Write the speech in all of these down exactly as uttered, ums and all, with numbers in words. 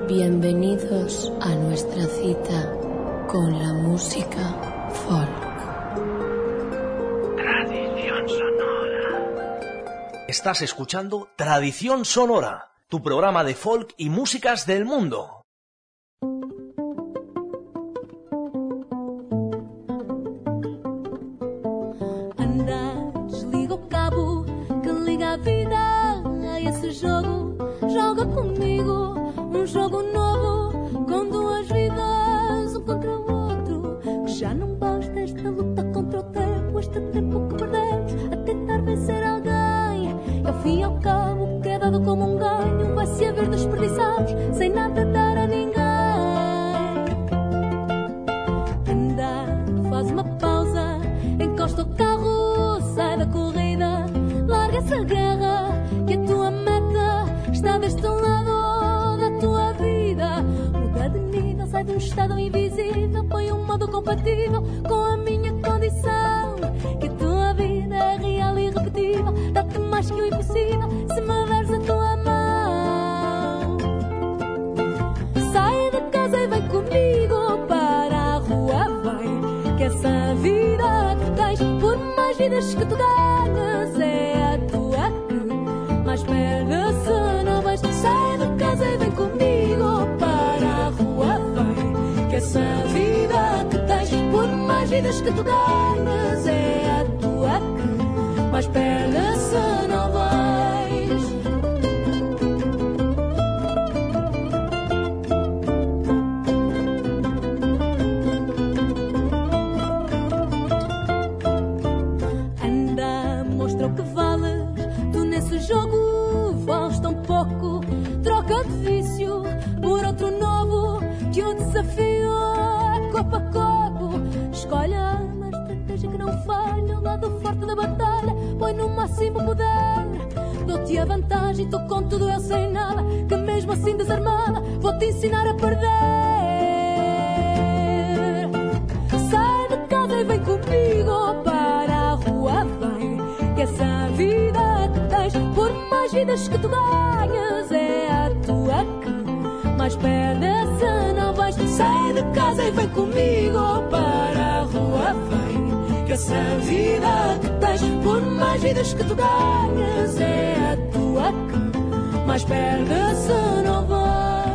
Bienvenidos a nuestra cita con la música folk. Tradición sonora. Estás escuchando Tradición Sonora, tu programa de folk y músicas del mundo. Anda, desliga o cabo que liga a vida a esse jogo. Joga comigo um jogo novo com duas vidas, um contra o outro. Que já não basta esta luta contra o tempo, este tempo que perdemos a tentar vencer alguém. E ao fim e ao cabo, o que é dado como um ganho vai se haver desperdiçados sem nada dar a ninguém. Anda, faz uma pausa, encosta o carro, sai da corrida, larga essa guerra, que a tua meta está deste lado da tua vida. Muda de nível, sai de um estado invisível, põe um modo compatível com a minha condição. Que a tua vida é real e irrepetível, dá-te mais que o impossível se me deres a tua mão. Sai de casa e vem comigo para a rua, vem, que essa vida que tens, por mais vidas que tu ganhas, é a tua que mais perde se não vais. Sai de casa e vem comigo para a rua, vem, que essa vida que tens, por mais vidas que tu ganhas, é a tua que mais perde se não vais. Anda, mostra o que vales, tu nesse jogo vales tão pouco. Troca de vício por outro novo, que o desafio é corpo a corpo. Escolhe uma estratégia que não falha, o lado forte da batalha, põe no máximo poder. Dou-te a vantagem, estou com tudo, eu sei nada, que mesmo assim desarmada vou-te ensinar a perder. Sai de casa e vem comigo para a rua, vem, que essa vida que tens, por mais vidas que tu ganhas, é a tua que mais perde se não vais. Sai de casa e vem comigo para a rua, vem, que essa vida que tens, por mais vidas que tu ganhas, é a tua que mais perde se não vais.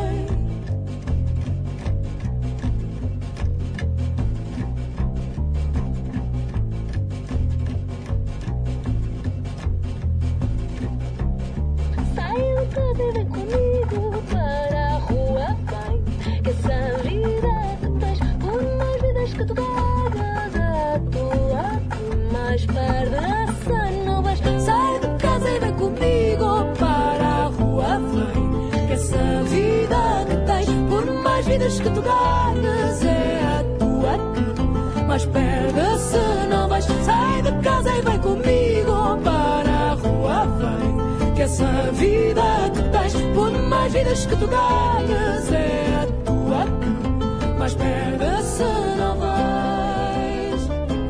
Sai de casa e vem comigo para a rua, vem, que essa vida que tens, por mais vidas que tu ganhas, a tua que mais perde se não vais. Sai de casa e vem comigo para a rua, vem, que essa vida que tens, por mais vidas que tu ganhas, é a tua que mais perde se não vais. Sai de casa e vem comigo para a rua, vem, que essa vida que tens, por mais vidas que tu ganhas, é a tua que mais perde se não vais.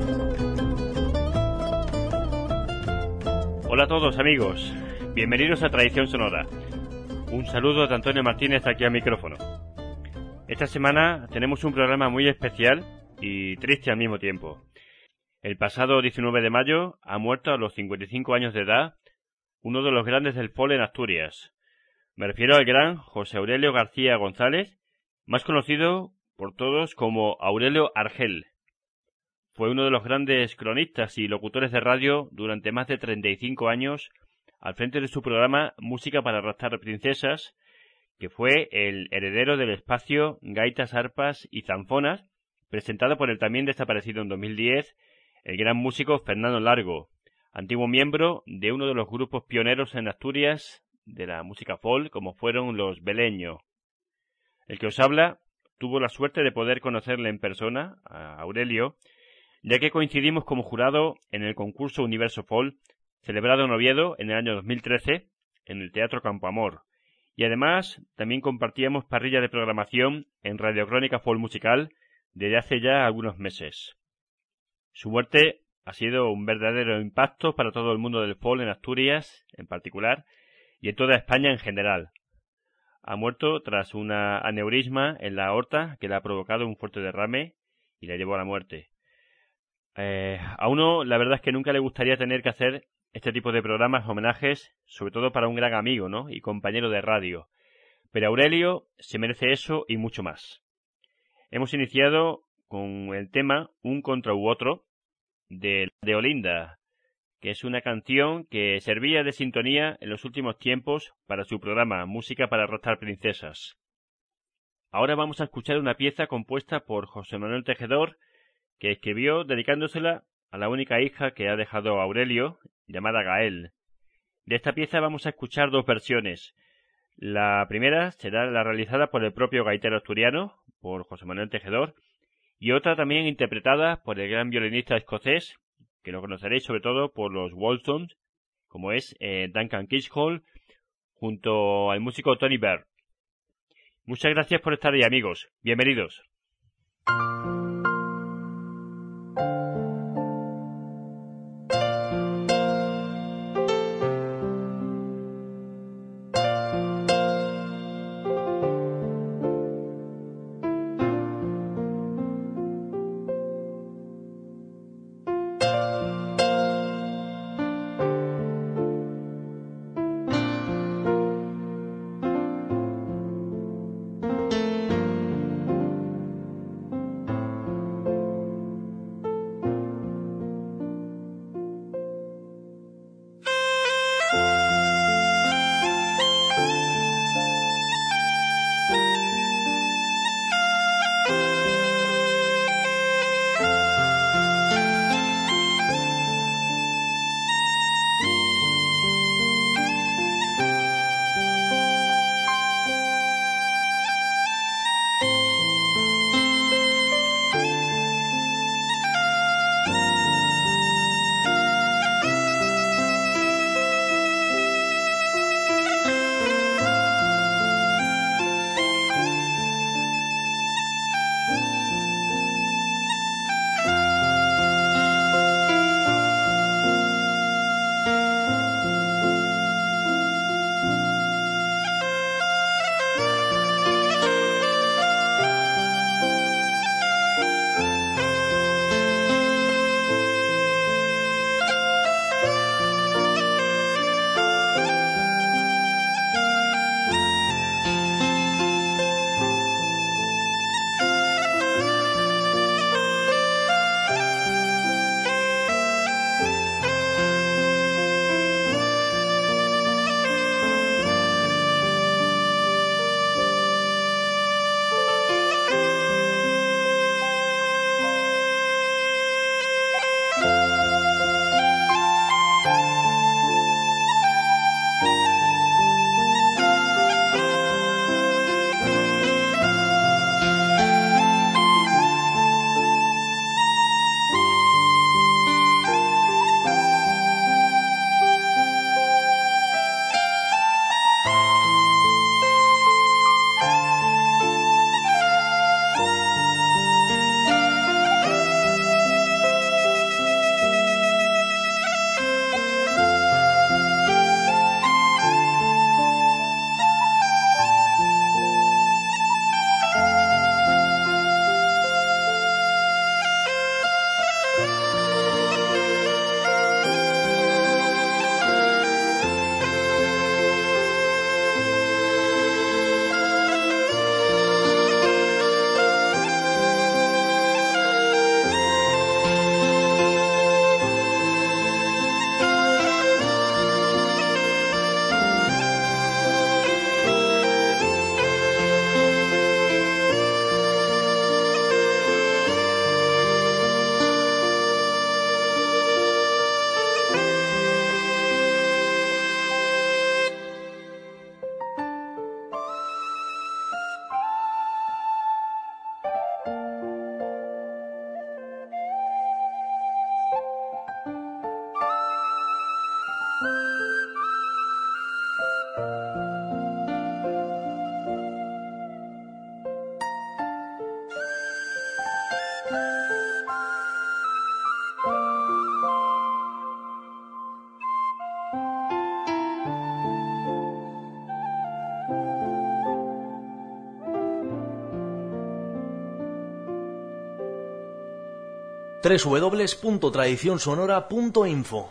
Hola a todos amigos, bienvenidos a Tradición Sonora. Un saludo de Antonio Martínez aquí al micrófono. Esta semana tenemos un programa muy especial y triste al mismo tiempo. El pasado diecinueve de mayo ha muerto a los cincuenta y cinco años de edad uno de los grandes del folk en Asturias. Me refiero al gran José Aurelio García González, más conocido por todos como Aurelio Argel. Fue uno de los grandes cronistas y locutores de radio durante más de treinta y cinco años al frente de su programa Música para raptar princesas, que fue el heredero del espacio Gaitas, Arpas y Zanfonas, presentado por el también desaparecido en dos mil diez el gran músico Fernando Largo, antiguo miembro de uno de los grupos pioneros en Asturias de la música folk, como fueron los Beleño. El que os habla tuvo la suerte de poder conocerle en persona, a Aurelio, ya que coincidimos como jurado en el concurso Universo Folk, celebrado en Oviedo en el año dos mil trece, en el Teatro Campoamor, y además también compartíamos parrilla de programación en Radio Crónica Folk Musical desde hace ya algunos meses. Su muerte ha sido un verdadero impacto para todo el mundo del folk en Asturias, en particular, y en toda España en general. Ha muerto tras una aneurisma en la aorta que le ha provocado un fuerte derrame y le llevó a la muerte. Eh, a uno la verdad es que nunca le gustaría tener que hacer este tipo de programas, homenajes, sobre todo para un gran amigo, ¿no? Y compañero de radio. Pero Aurelio se merece eso y mucho más. Hemos iniciado con el tema Un contra u otro de, de Olinda, que es una canción que servía de sintonía en los últimos tiempos para su programa Música para arrastrar princesas. Ahora vamos a escuchar una pieza compuesta por José Manuel Tejedor, que escribió dedicándosela a la única hija que ha dejado Aurelio, llamada Gael. De esta pieza vamos a escuchar dos versiones. La primera será la realizada por el propio gaitero asturiano, por José Manuel Tejedor, y otra también interpretada por el gran violinista escocés, que lo conoceréis sobre todo por los Waltons, como es eh, Duncan Kitchell, junto al músico Tony Baird. Muchas gracias por estar ahí, amigos. Bienvenidos. doble u doble u doble u punto tradición sonora punto info.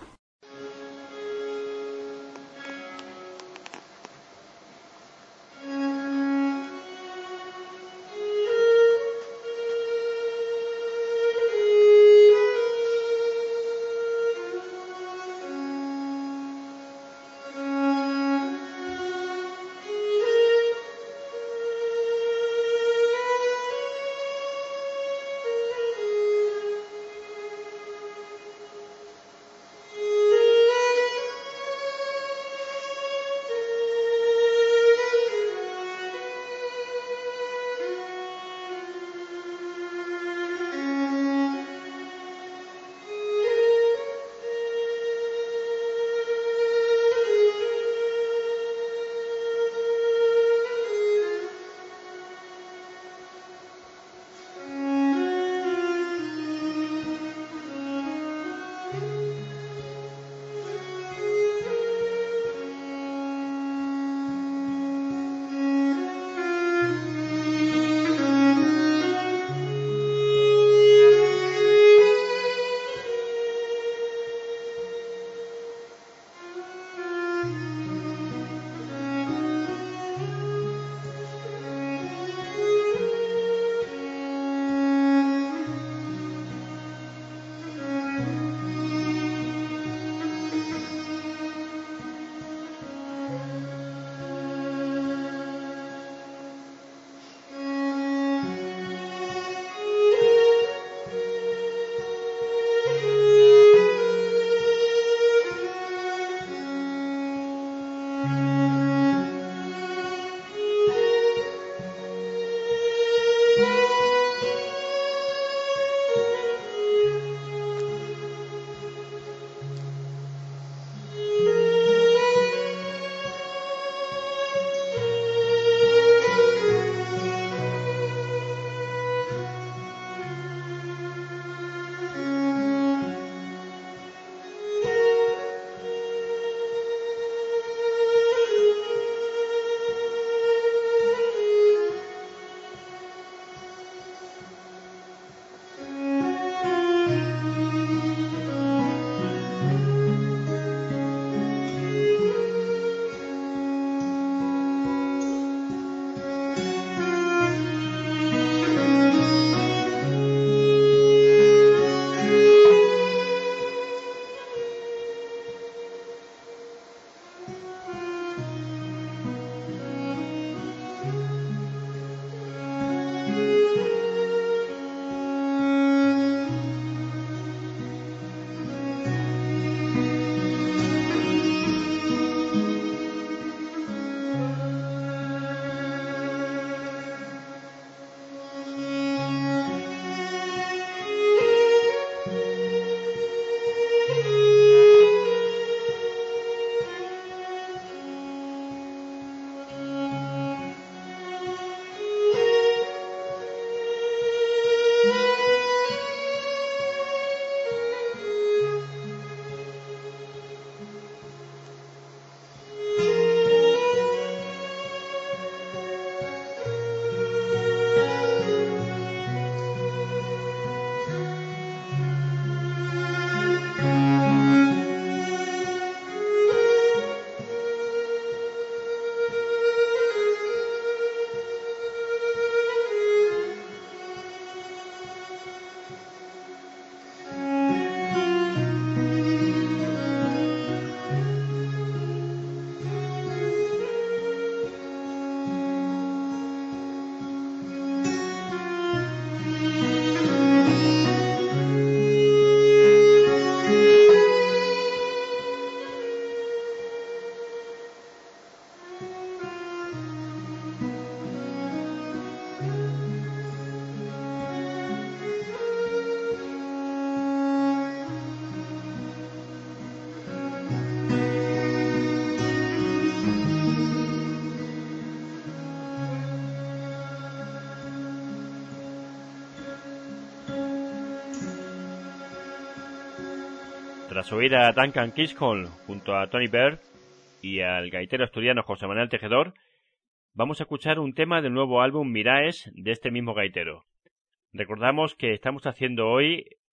Tras oír a Duncan Keishall junto a Tony Bird y al gaitero asturiano José Manuel Tejedor, vamos a escuchar un tema del nuevo álbum Miraes de este mismo gaitero. Recordamos que estamos haciendo hoy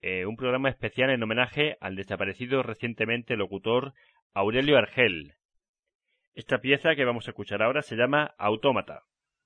eh, un programa especial en homenaje al desaparecido recientemente locutor Aurelio Argel. Esta pieza que vamos a escuchar ahora se llama Autómata.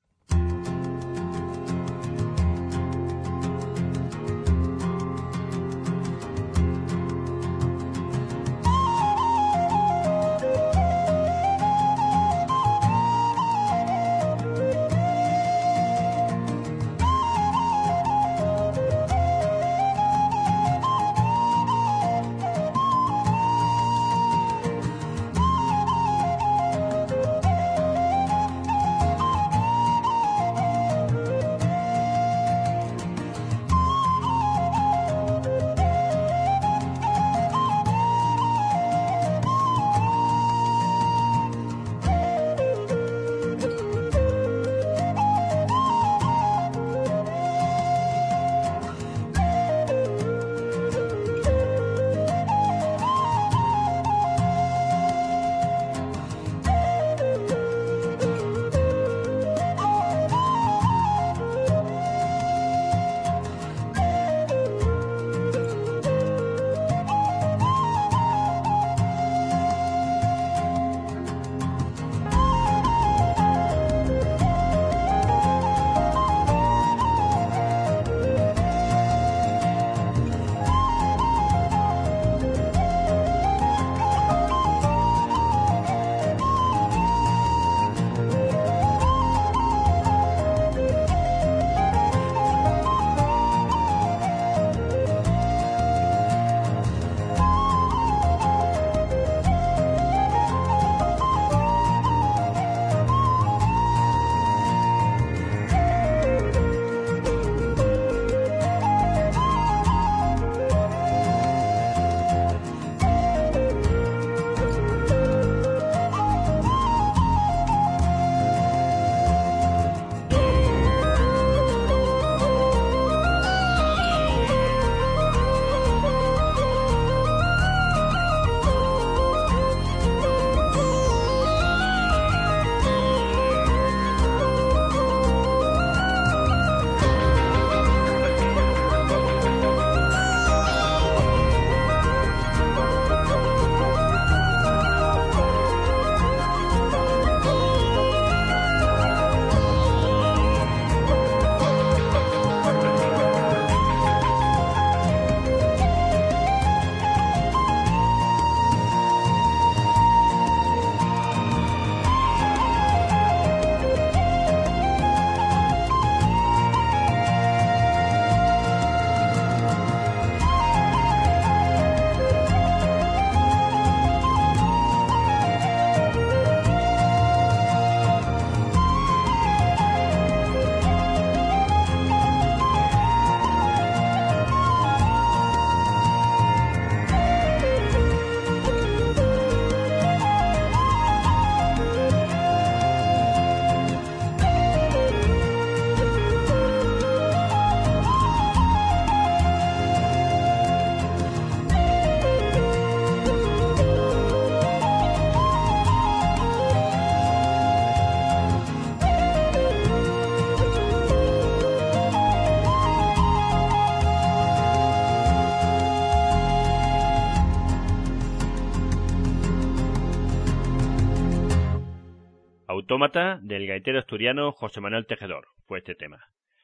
Autómata del gaitero asturiano José Manuel Tejedor fue este tema.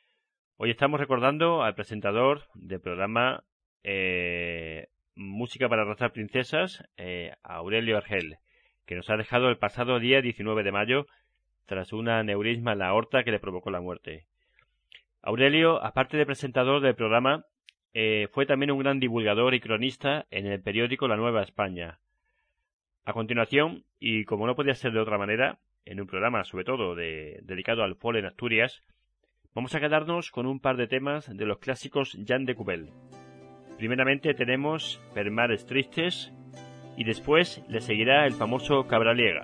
Hoy estamos recordando al presentador del programa eh, Música para arrastrar princesas, eh, Aurelio Argel, que nos ha dejado el pasado día diecinueve de mayo tras un aneurisma en la aorta que le provocó la muerte. Aurelio, aparte de presentador del programa, eh, fue también un gran divulgador y cronista en el periódico La Nueva España. A continuación, y como no podía ser de otra manera, en un programa sobre todo de, dedicado al folk en Asturias, vamos a quedarnos con un par de temas de los clásicos Jan de Cubel. Primeramente tenemos Per mares tristes y después le seguirá el famoso Cabraliega.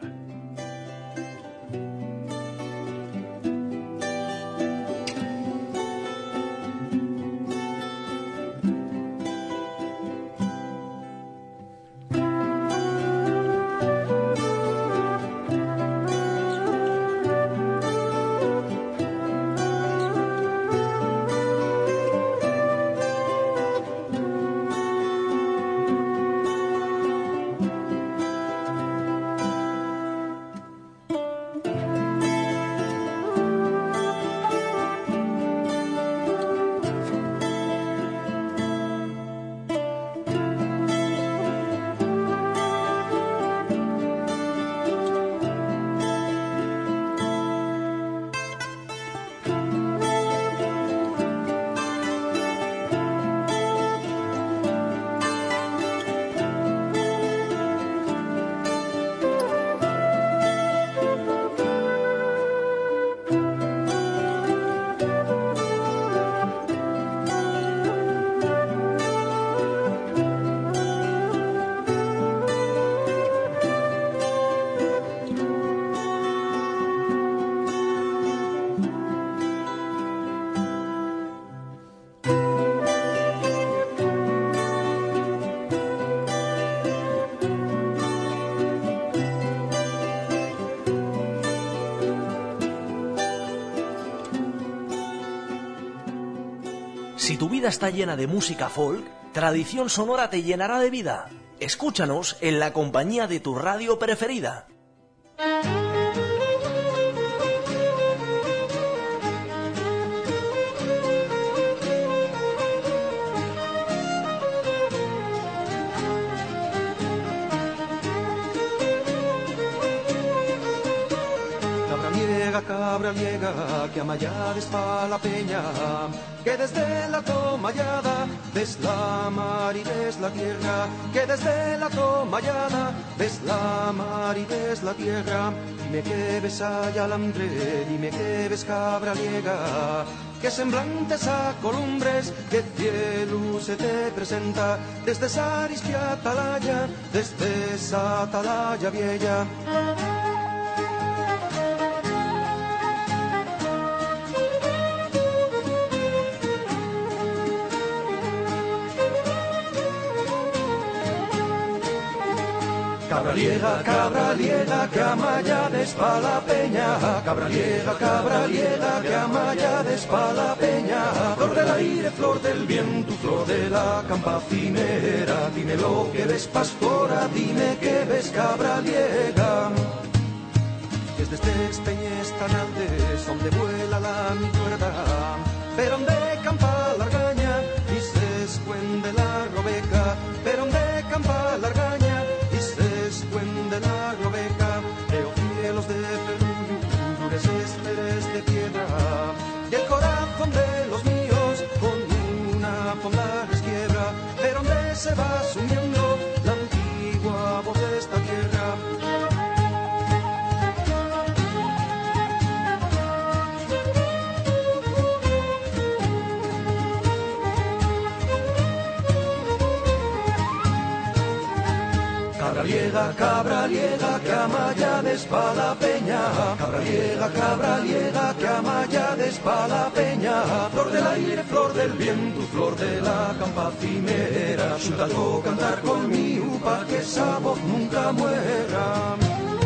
Si tu vida está llena de música folk, Tradición Sonora te llenará de vida. Escúchanos en la compañía de tu radio preferida. Cabra liega, que amayades pa la peña, que desde la tomallada ves la mar y ves la tierra, que desde la tomallada ves la mar y ves la tierra. Dime que ves allá alambre, dime que ves cabra liega, que semblantes a columbres, que cielo se te presenta, desde Sarispia atalaya, desde esa atalaya vieja. Cabra liega, cabra liega, que amayades pa la peña. Cabra liega, cabra liega, que amayades pa la peña. Flor del aire, flor del viento, flor de la campacinera. Dime lo que ves, pastora, dime que ves, cabra liega. Desde este peñes tan altes, donde vuela la mi cuerda, pero donde campa la argaña, y se escuende la robeca, pero donde campa la argaña, de la globeca, veo cielos de Perú, dures esteres de piedra, y el corazón de los míos con una fonda resquiebra, pero donde se va sumiendo la antigua voz de esta tierra. Cabra liega, cabra liega, que amayades pa la peña. Cabra liega, cabra liega, que amayades pa la peña. Flor del aire, flor del viento, flor de la campacinera. Xúntato cantar conmigo pa que esa voz nunca muera.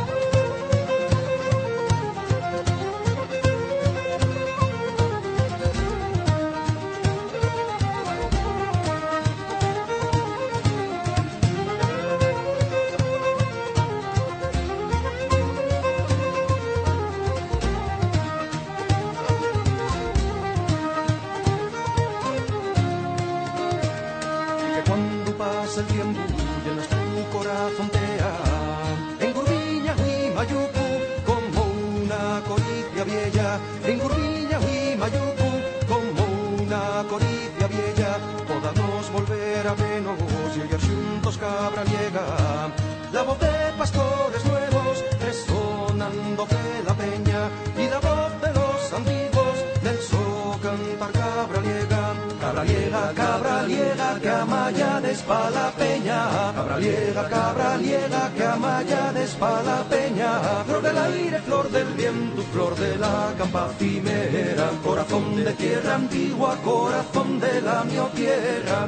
El tiempo llenas tu corazón tea, en Gurbiña y Mayucu como una coricia vieja, en Gurbiña y Mayucu como una coricia vieja, podamos volver a vernos y oír juntos cabra liega, la voz de pastores nuevos resonando de la peña y la voz de los antiguos del so cantar cabra liega. Cabra liega, cabra liega, que amayades pa la peña. Cabra liega, cabra liega, que amayades pa la peña. Flor del aire, flor del viento, flor de la campacinera. Corazón de tierra antigua, corazón de la mi tierra.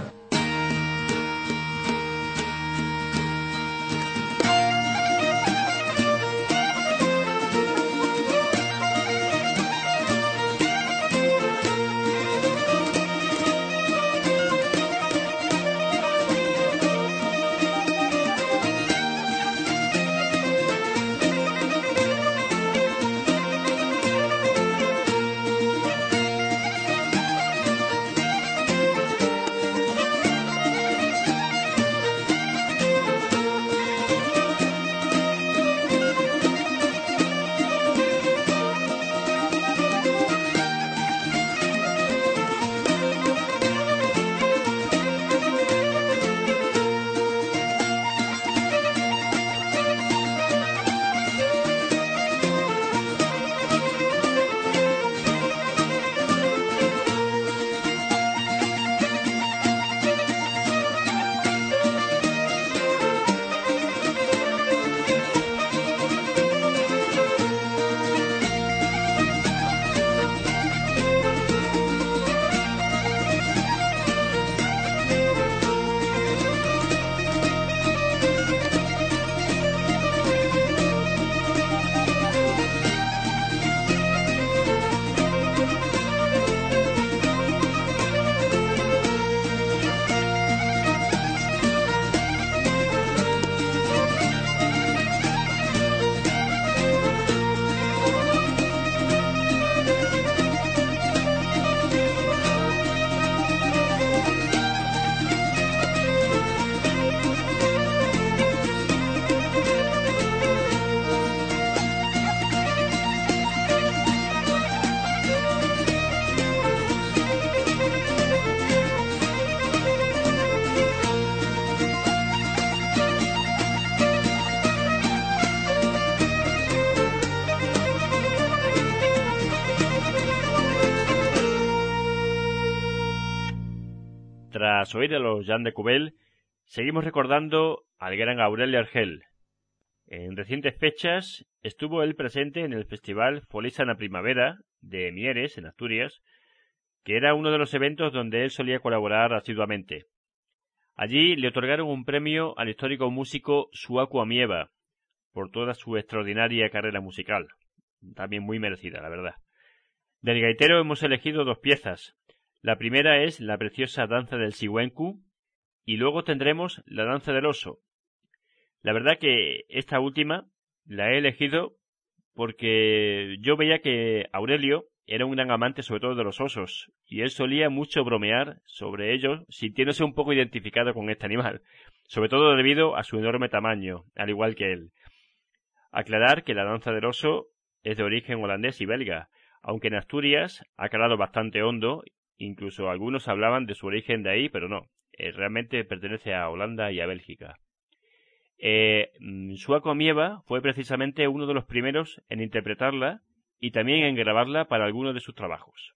Tras oír a los Jean de Cubel, seguimos recordando al gran Aurelio Argel. En recientes fechas estuvo él presente en el Festival Folisa Primavera de Mieres, en Asturias, que era uno de los eventos donde él solía colaborar asiduamente. Allí le otorgaron un premio al histórico músico Suaku Amieva por toda su extraordinaria carrera musical, también muy merecida, la verdad. Del gaitero hemos elegido dos piezas. La primera es la preciosa danza del Siwenku y luego tendremos la danza del oso. La verdad que esta última la he elegido porque yo veía que Aurelio era un gran amante sobre todo de los osos y él solía mucho bromear sobre ellos, sintiéndose un poco identificado con este animal, sobre todo debido a su enorme tamaño, al igual que él. Aclarar que la danza del oso es de origen holandés y belga, aunque en Asturias ha calado bastante hondo, incluso algunos hablaban de su origen de ahí, pero no, eh, realmente pertenece a Holanda y a Bélgica. Eh, Suaku Amieva fue precisamente uno de los primeros en interpretarla y también en grabarla para algunos de sus trabajos.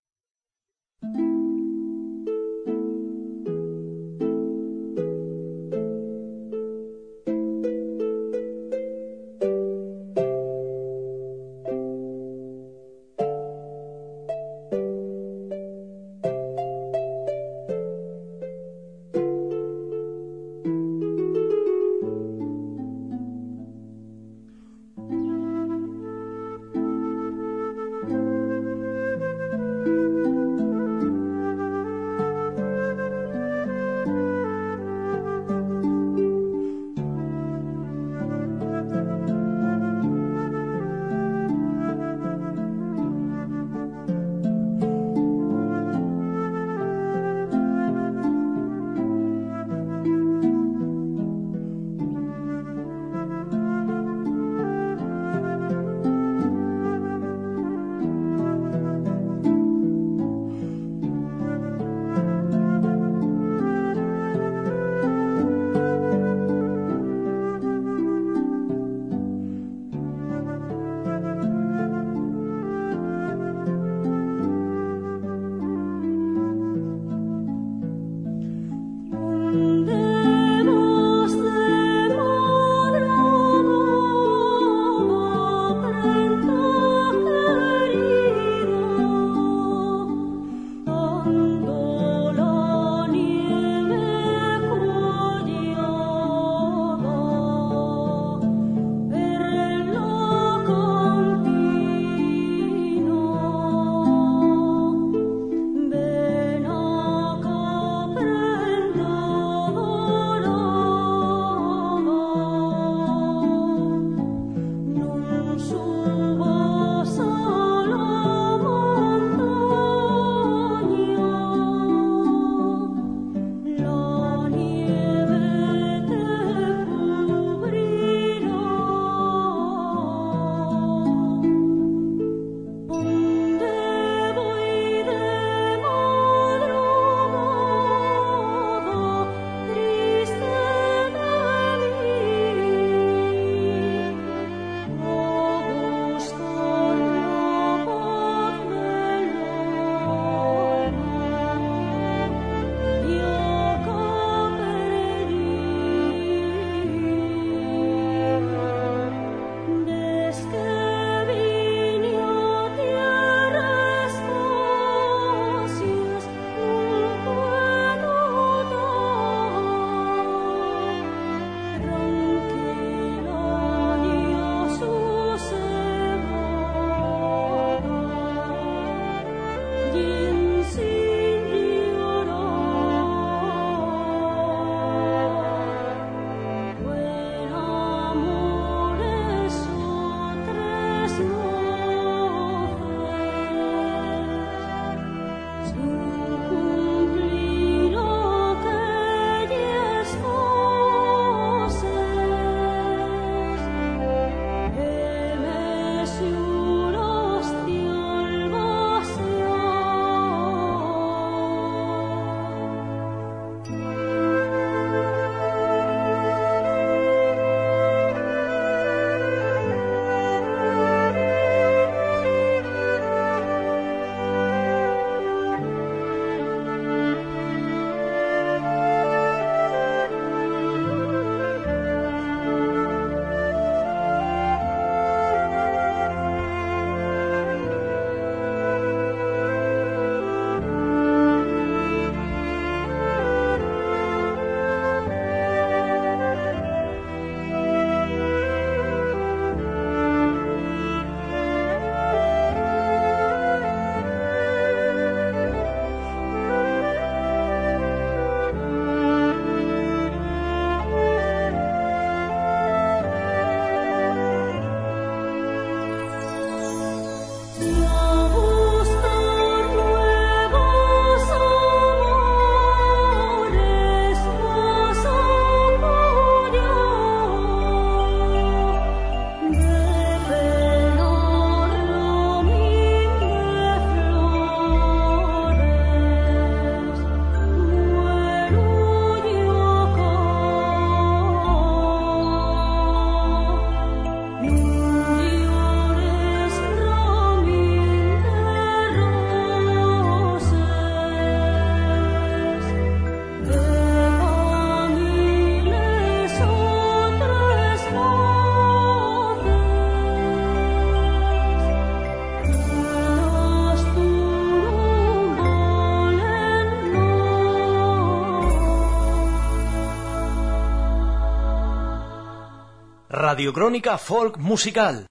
Radiocrónica Folk Musical.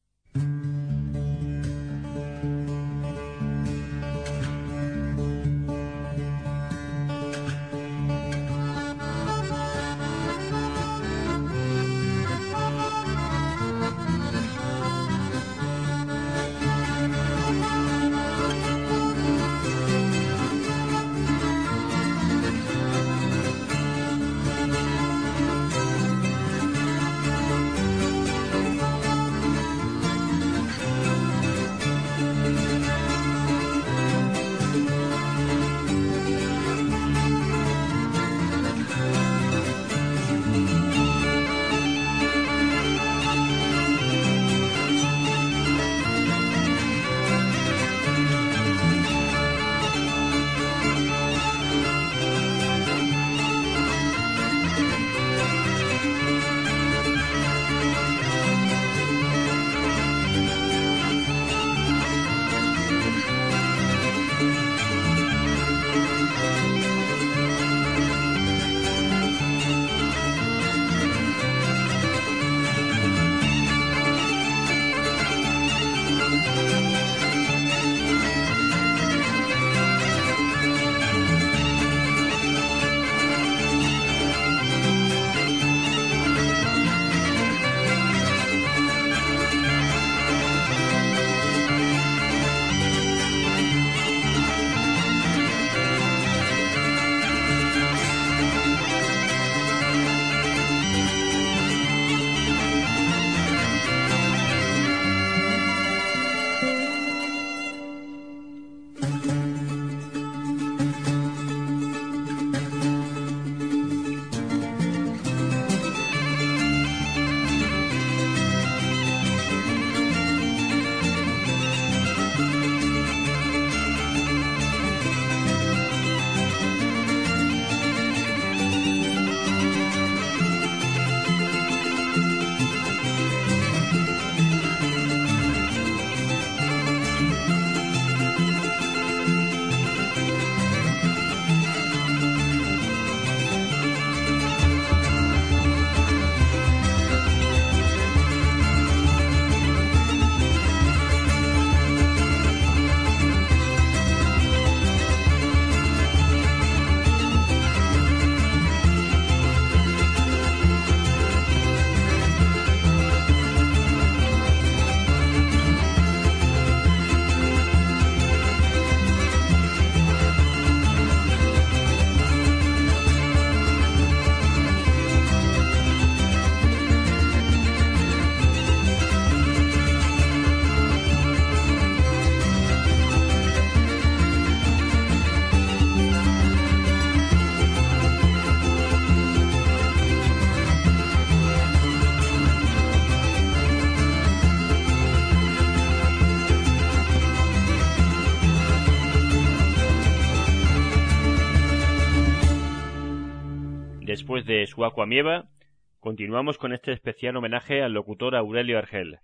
Después de Su Aqua Mieva, continuamos con este especial homenaje al locutor Aurelio Argel.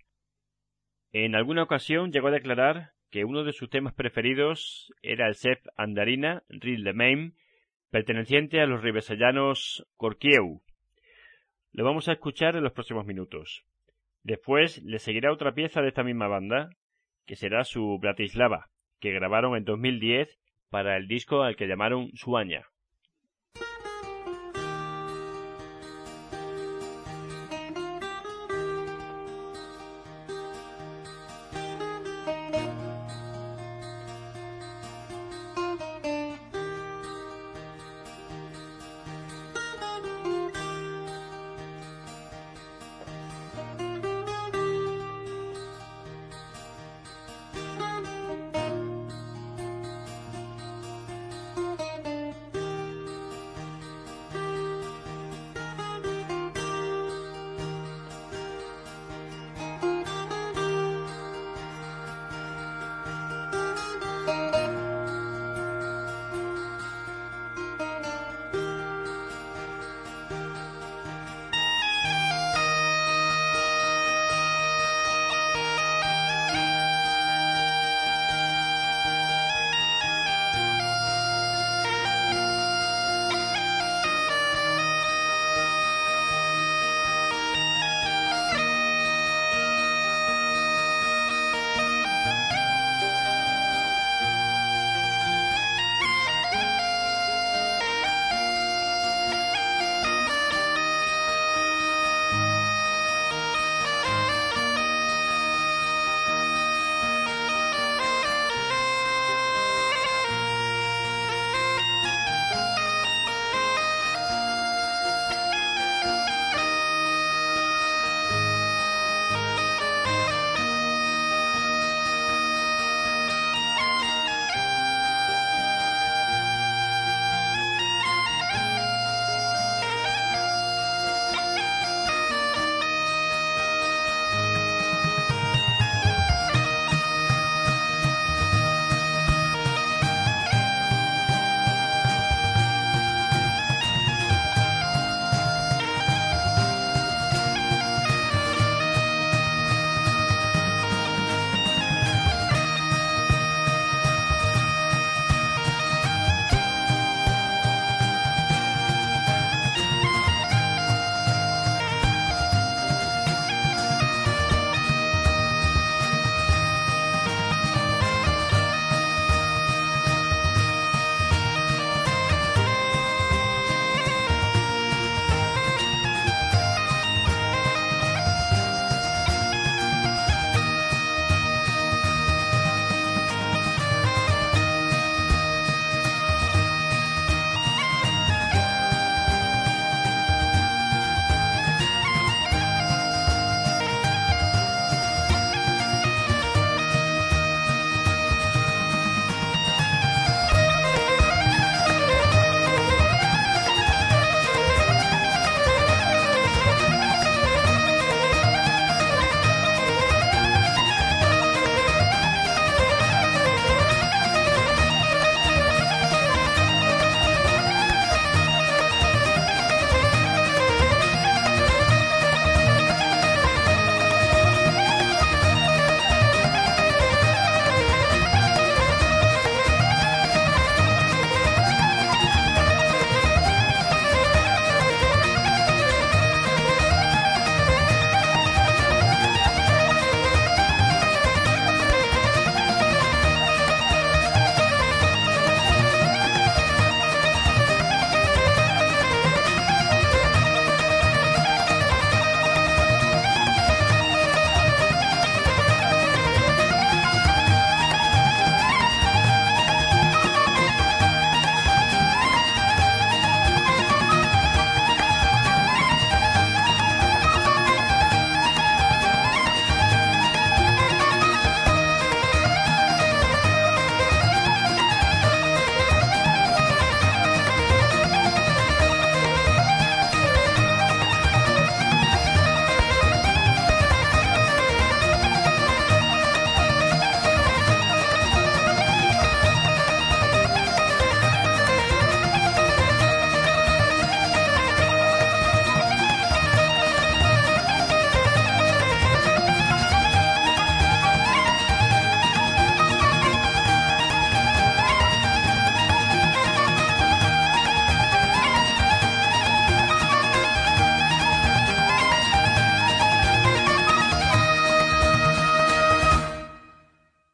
En alguna ocasión llegó a declarar que uno de sus temas preferidos era el Sep Andarina, Ril de Maim, perteneciente a los ribesallanos Corquieu. Lo vamos a escuchar en los próximos minutos. Después le seguirá otra pieza de esta misma banda, que será su Bratislava, que grabaron en dos mil diez para el disco al que llamaron Suaña.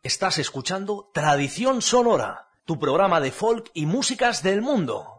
Estás escuchando Tradición Sonora, tu programa de folk y músicas del mundo.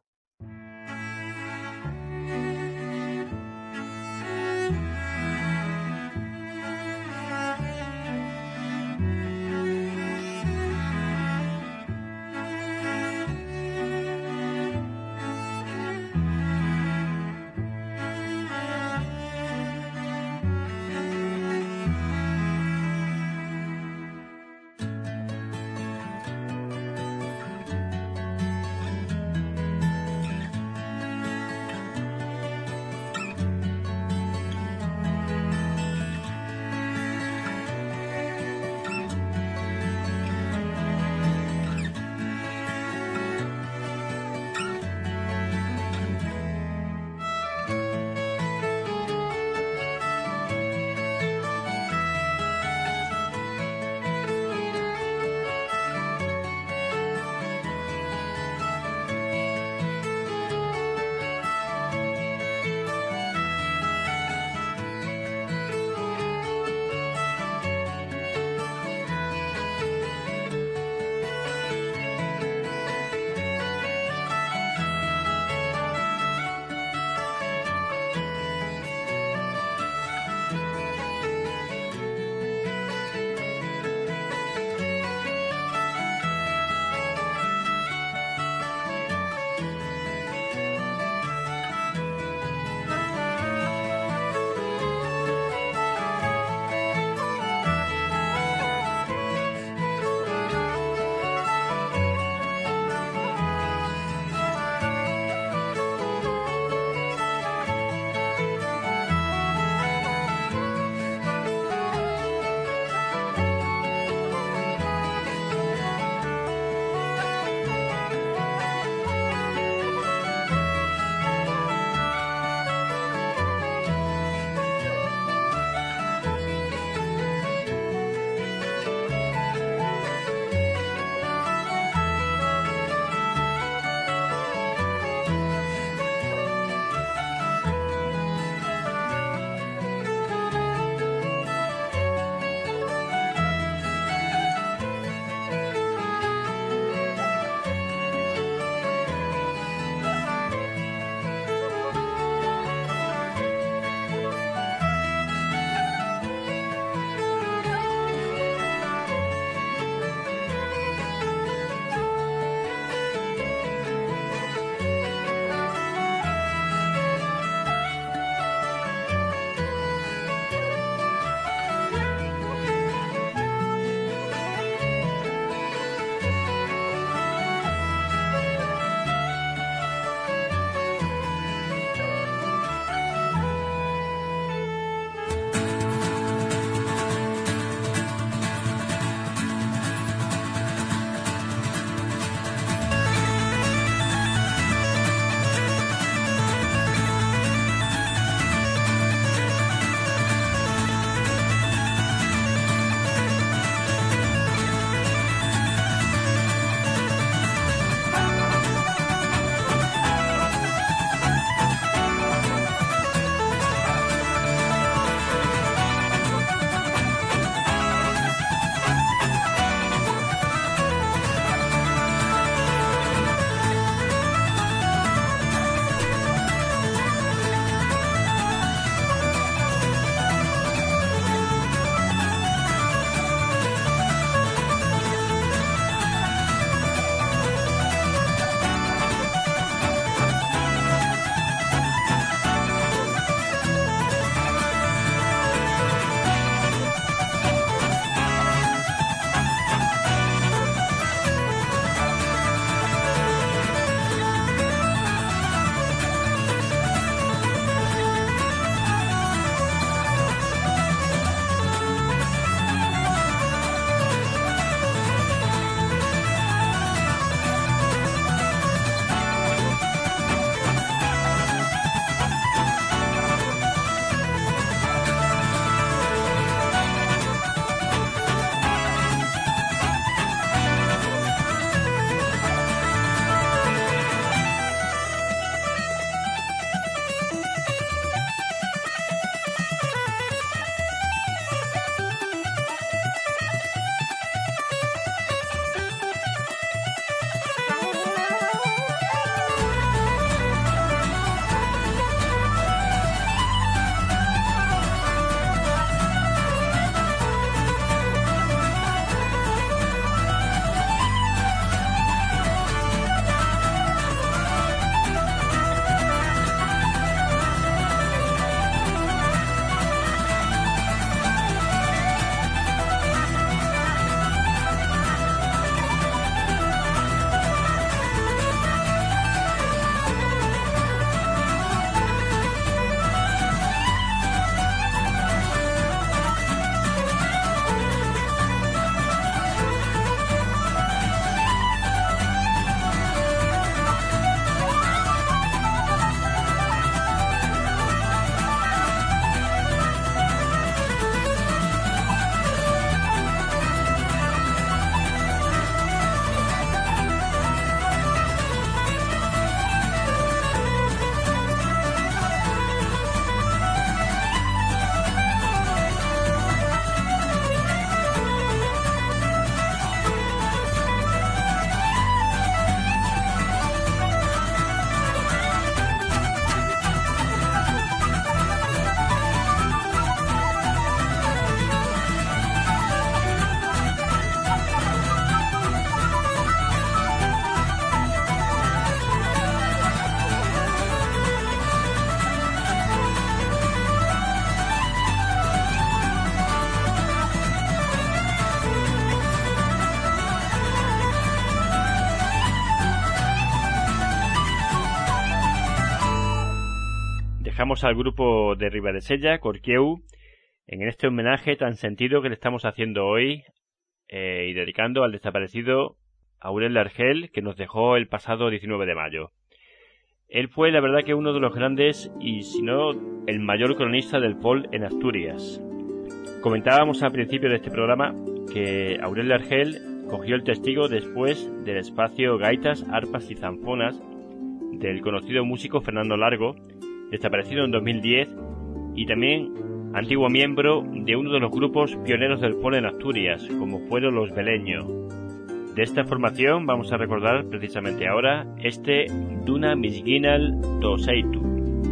dejamos al grupo de Ribadesella, Corquieu, en este homenaje tan sentido que le estamos haciendo hoy eh, y dedicando al desaparecido Aurel Argel, que nos dejó el pasado diecinueve de mayo. Él fue, la verdad, que uno de los grandes y, si no, el mayor cronista del folk en Asturias. Comentábamos al principio de este programa que Aurel Argel cogió el testigo después del espacio Gaitas, Arpas y Zanfonas del conocido músico Fernando Largo, desaparecido en dos mil diez, y también antiguo miembro de uno de los grupos pioneros del folk en Asturias, como fueron los Beleño. De esta formación vamos a recordar precisamente ahora este Duna Misginal Toseitu.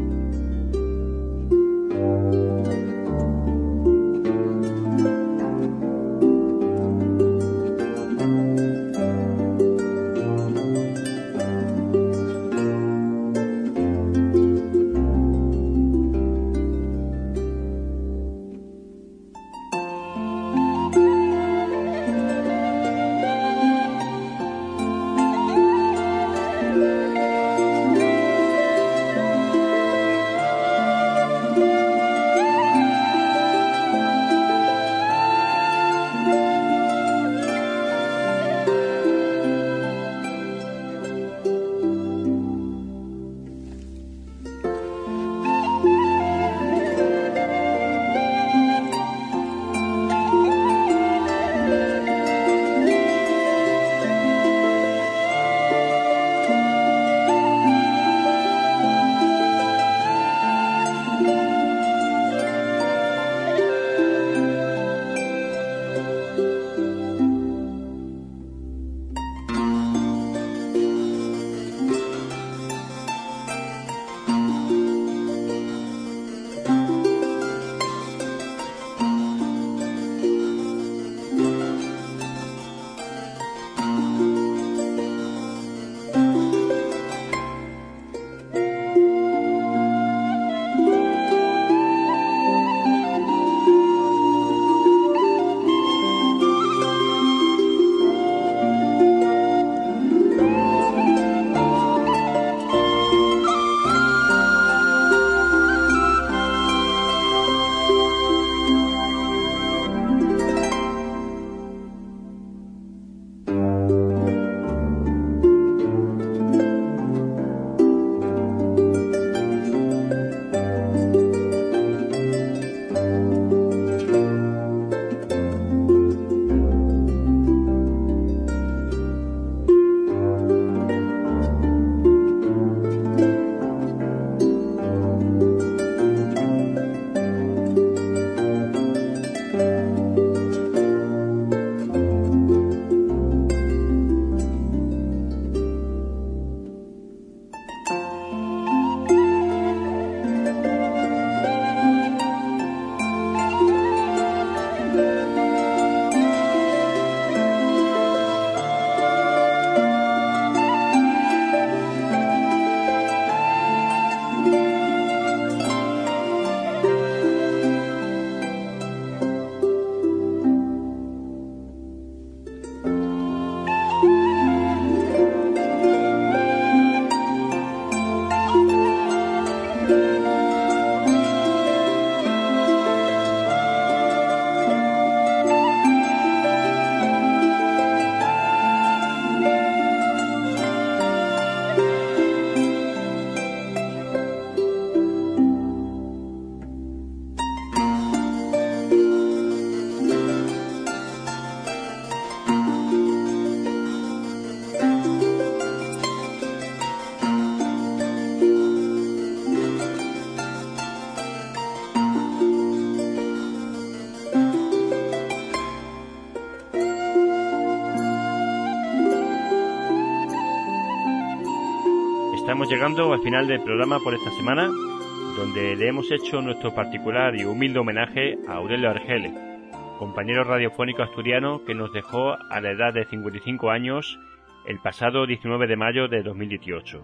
Estamos llegando al final del programa por esta semana, donde le hemos hecho nuestro particular y humilde homenaje a Aurelio Argel, compañero radiofónico asturiano que nos dejó a la edad de cincuenta y cinco años el pasado diecinueve de mayo de dos mil dieciocho.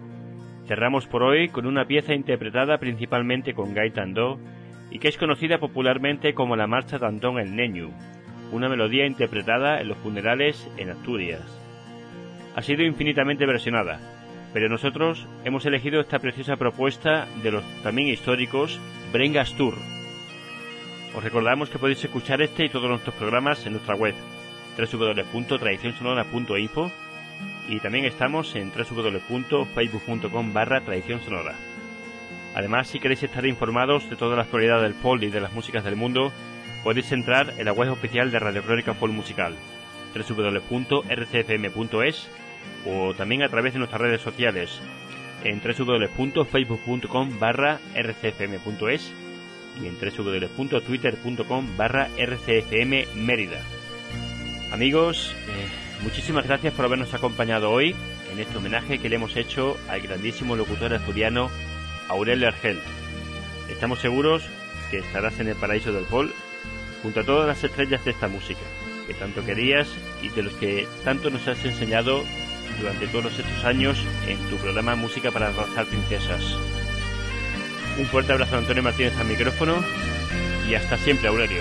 Cerramos por hoy con una pieza interpretada principalmente con gaita andó y que es conocida popularmente como la Marcha d'Antón el Neñu, una melodía interpretada en los funerales en Asturias. Ha sido infinitamente versionada, pero nosotros hemos elegido esta preciosa propuesta de los también históricos Brengas Tour. Os recordamos que podéis escuchar este y todos nuestros programas en nuestra web doble u doble u doble u punto tradición sonora punto info y también estamos en doble u doble u doble u punto facebook punto com barra tradición sonora. Además, si queréis estar informados de toda la actualidad del folk y de las músicas del mundo, podéis entrar en la web oficial de Radio Crónica Folk Musical, doble u doble u doble u punto r c f m punto es, o también a través de nuestras redes sociales en doble u doble u doble u punto facebook punto com barra r c f m punto es y en doble u doble u doble u punto twitter punto com barra r c f m Mérida. Amigos, eh, muchísimas gracias por habernos acompañado hoy en este homenaje que le hemos hecho al grandísimo locutor asturiano Aurelio Argel. Estamos seguros que estarás en el paraíso del folk junto a todas las estrellas de esta música que tanto querías y de los que tanto nos has enseñado durante todos estos años en tu programa Música para Arrasar Princesas. Un fuerte abrazo a Antonio Martínez al micrófono y hasta siempre, Aurelio.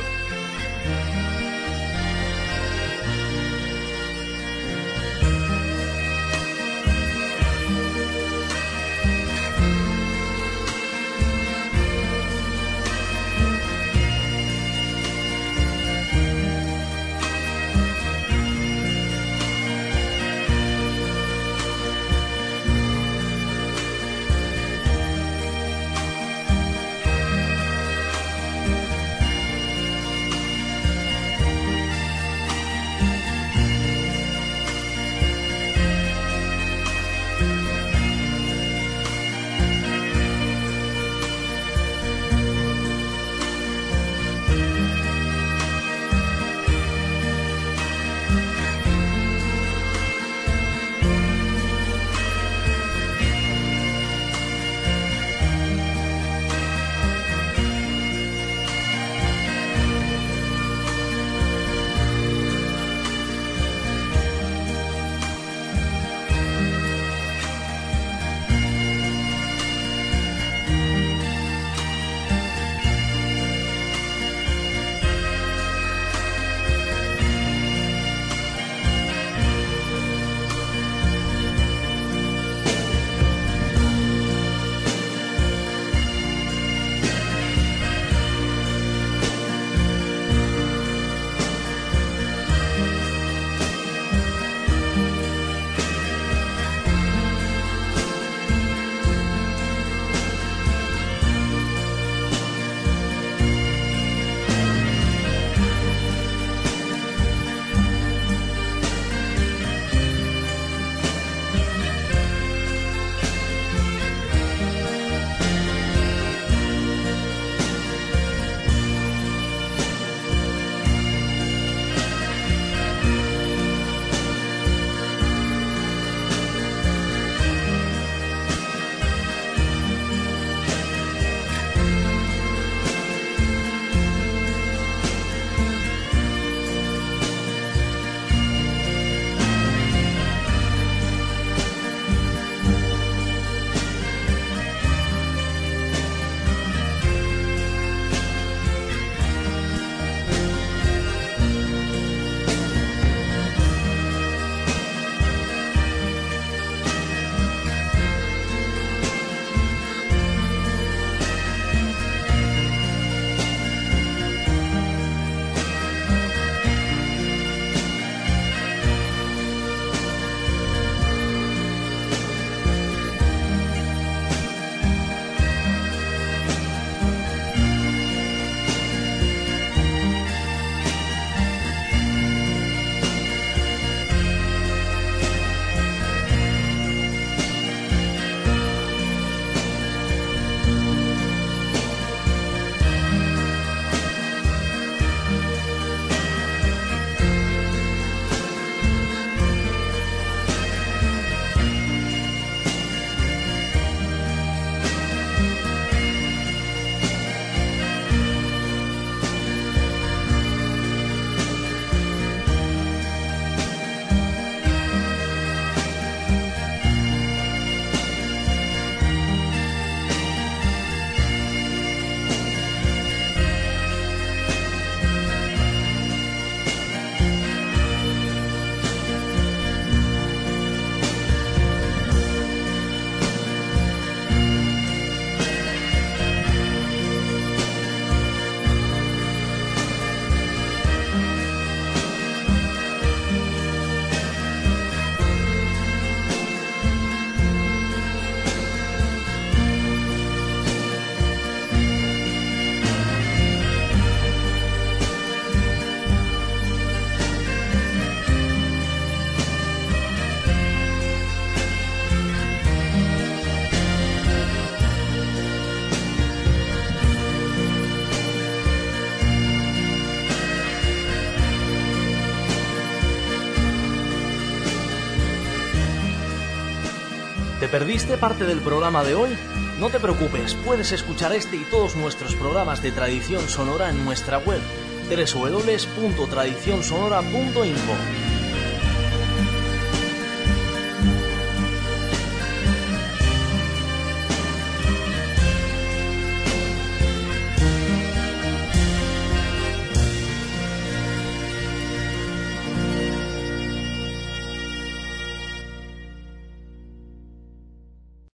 ¿Te perdiste parte del programa de hoy? No te preocupes, puedes escuchar este y todos nuestros programas de Tradición Sonora en nuestra web doble u doble u doble u punto tradición sonora punto info.